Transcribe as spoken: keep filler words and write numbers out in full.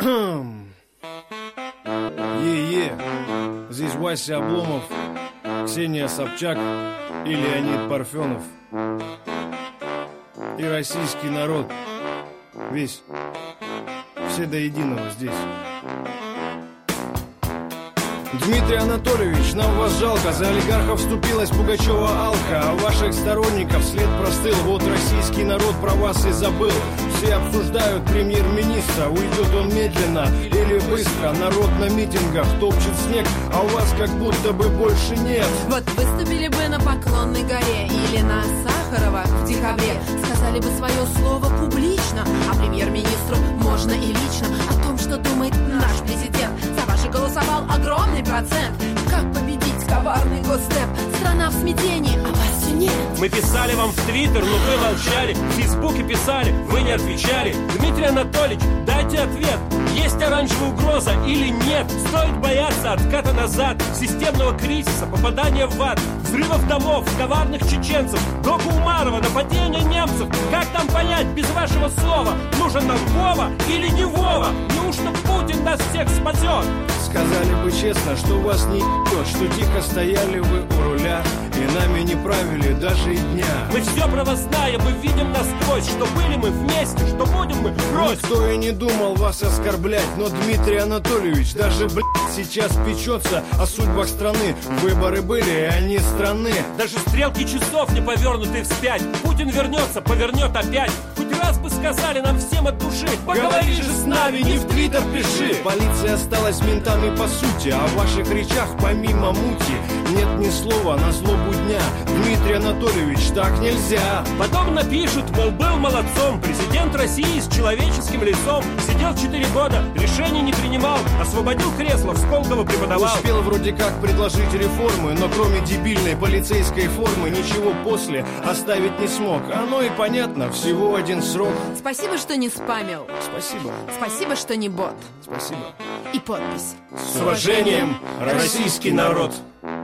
Е-е, здесь Вася Обломов, Ксения Собчак и Леонид Парфенов. И российский народ весь, все до единого здесь. Дмитрий Анатольевич, нам вас жалко. За олигархов вступилась Пугачева Алка, а ваших сторонников след простыл. Вот российский народ про вас и забыл. Все обсуждают премьер-министра, уйдет он медленно или быстро. Народ на митингах топчет снег, а у вас как будто бы больше нет. Вот выступили бы на Поклонной горе или на Сахарова в декабре, сказали бы свое слово публично, а премьер-министру можно и лично о том, что думает наш президент. За ваши голосовал огромный процент. Как победить коварный госдеп? Страна в смятении, а вас все нет. Мы писали вам в Твиттер, но вы молчали. В Фейсбуке писали, вы не отвечали. Дмитрий Анатольевич, дайте ответ. Есть оранжевая угроза или нет? Стоит бояться отката назад, системного кризиса, попадания в ад, взрывов домов, коварных чеченцев, Гогу Умарова, нападения немцев. Как нам понять без вашего слова? Нужен нам Вова или не Вова? Неужто Путин нас всех спасет? Сказали бы честно, что вас не ебет, что тихо стояли вы у руля и нами не правили даже и дня. Мы все про вас знаем, мы видим насквозь, что были мы вместе, что будем мы врозь. Никто и не думал вас оскорблять, но Дмитрий Анатольевич даже, блядь, сейчас печется о судьбах страны. Выборы были, и они страны. Даже стрелки часов не повернуты вспять. Путин вернется, повернет опять. Хоть раз бы сказали нам всем от души: поговори же с нами, не в Твиттер пиши. Полиция осталась ментами по сути, а в ваших речах помимо мути нет ни слова на злобу дня. Дмитрий Анатольевич, так нельзя. Потом напишут, мол, был молодцом, президент России с человеческим лицом. Сидел четыре года, решений не принимал, освободил кресло, в Сколково преподавал. Успел вроде как предложить реформы, но кроме дебильной полицейской формы ничего после оставить не смог. Оно и понятно, всего один срок. Спасибо, что не спамил. Спасибо. Спасибо, что не бот. Спасибо. И подпись: с уважением, российский народ.